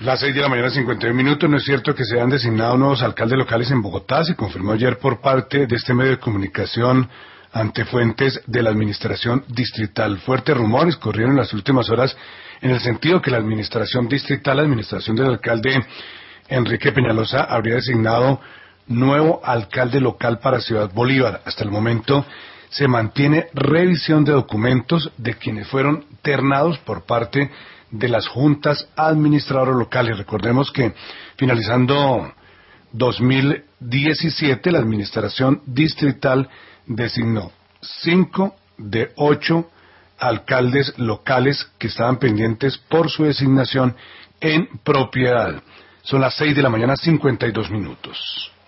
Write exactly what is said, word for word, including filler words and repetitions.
Las seis de la mañana, cincuenta y un minutos. No es cierto que se han designado nuevos alcaldes locales en Bogotá. Se confirmó ayer por parte de este medio de comunicación ante fuentes de la administración distrital. Fuertes rumores corrieron en las últimas horas en el sentido que la administración distrital, la administración del alcalde Enrique Peñalosa, habría designado nuevo alcalde local para Ciudad Bolívar. Hasta el momento se mantiene revisión de documentos de quienes fueron ternados por parte de las juntas administradoras locales. Recordemos que finalizando dos mil diecisiete la administración distrital designó cinco de ocho alcaldes locales que estaban pendientes por su designación en propiedad. Son las seis de la mañana, cincuenta y dos minutos.